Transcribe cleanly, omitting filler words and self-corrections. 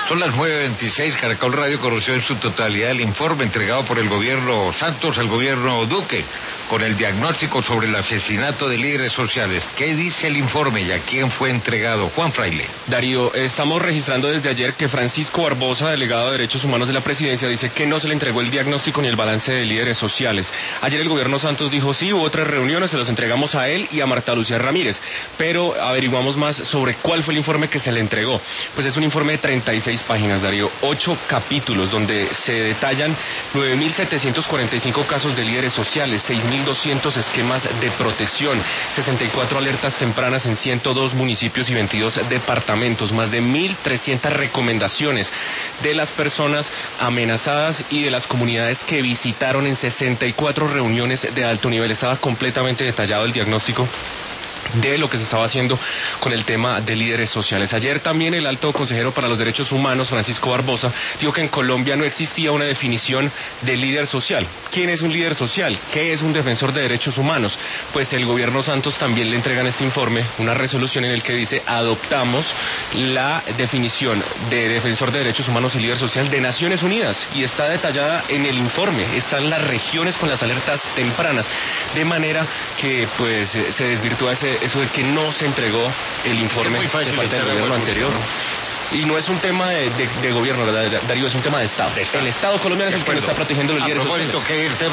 Son las 9:26, Caracol Radio conoció en su totalidad el informe entregado por el gobierno Santos al gobierno Duque con el diagnóstico sobre el asesinato de líderes sociales. ¿Qué dice el informe y a quién fue entregado? Juan Fraile. Darío, estamos registrando desde ayer que Francisco Barbosa, delegado de Derechos Humanos de la Presidencia, dice que no se le entregó el diagnóstico ni el balance de líderes sociales. Ayer el gobierno Santos dijo sí, hubo 3 reuniones, se los entregamos a él y a Marta Lucía Ramírez, pero averiguamos más sobre cuál fue el informe que se le entregó. Pues es un informe de 36 páginas, Darío, 8 capítulos donde se detallan 9.745 casos de líderes sociales, 6.200 esquemas de protección, 64 alertas tempranas en 102 municipios y 22 departamentos, más de 1.300 recomendaciones de las personas amenazadas y de las comunidades que visitaron en 64 reuniones de alto nivel. Estaba completamente detallado el diagnóstico de lo que se estaba haciendo con el tema de líderes sociales. Ayer también el alto consejero para los derechos humanos, Francisco Barbosa, dijo que en Colombia no existía una definición de líder social. ¿Quién es un líder social? ¿Qué es un defensor de derechos humanos? Pues el gobierno Santos también le entrega en este informe una resolución en el que dice: adoptamos la definición de defensor de derechos humanos y líder social de Naciones Unidas, y está detallada en el informe, están las regiones con las alertas tempranas, de manera que pues se desvirtúa eso de que no se entregó el informe de parte del gobierno anterior. Y no es un tema de gobierno, Darío, es un tema de Estado. El Estado colombiano es el que lo está protegiendo los líderes sociales.